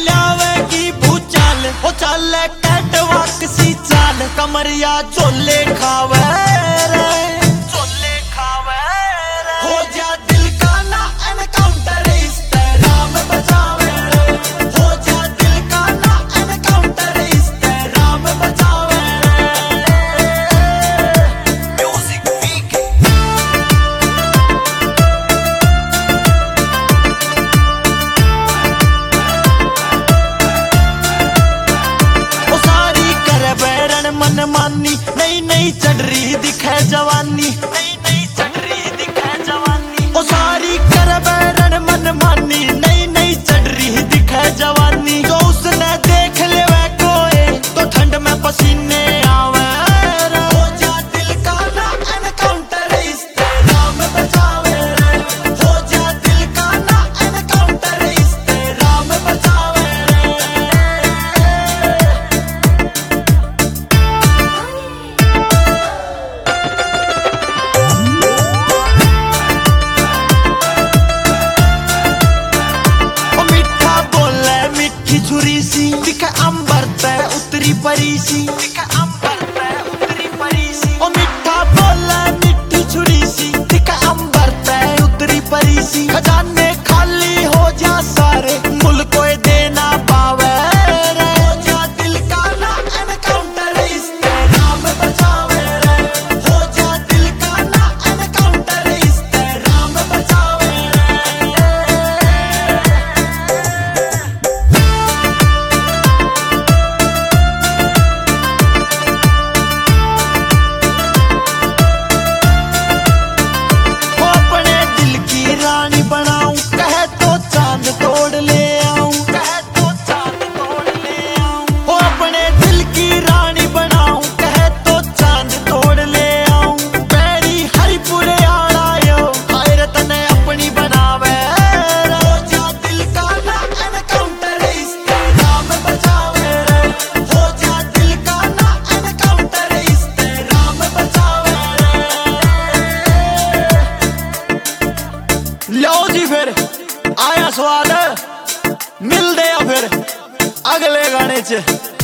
लियावेगी भूचाल, हो चाल कैटवाक सी चाल, कमरिया चोले खावे रे, चोले खावे रे। हो जा दिल का ना एनकाउंटर इस तरह में बचावे रे, हो जा दिल का ना एनकाउंटर इस तरह में बचावे रे। म्यूजिक वीक मन मानी, नई नई चढ़ रही दिखे जवानी, नई नई चढ़ रही दिखे जवानी। ओ सारी कर बैरन मन मानी, नई नई चढ़ रही दिखे जवानी। जो उसने देख ले वह कोई तो ठंड में पसीने आवे रे। हो जा दिल का ना एनकाउंटर इस तरह में बचावे रे, हो जा दिल का ना एनकाउंटर इस तरह में बचावे रे। छुरी सी दिखे अंबर पे उतरी परी सी, दिखे अंबर पे उतरी परी सी। ओ मिठा बोला मिठी छुरी सी दिखे अंबर पे उतरी परी सी। खजाने खाली हो जा सारे मुल्क को देना पावे रे। हो जा दिल का ना एनकाउंटर इस तरह में बचावे रे, हो जा दिल का ना एनकाउंटर इस तरह में बचावे रे। बनाऊं कहे तो चांद तोड़ ले आऊं, कहे तो चांद तोड़ ले आऊं। हो अपने दिल की रानी बनाऊं कहे तो चांद तोड़ ले आऊं। पैरी हरिपुरे आड़ा यो हैरत ने अपनी बनावे रे। हो जा दिल का ना एनकाउंटर इस तरह में बचावे रे, हो जा दिल का ना एनकाउंटर इस तरह में बचावे रे। लो जी फिर आया स्वाद, मिलते हैं फिर अगले गाने च।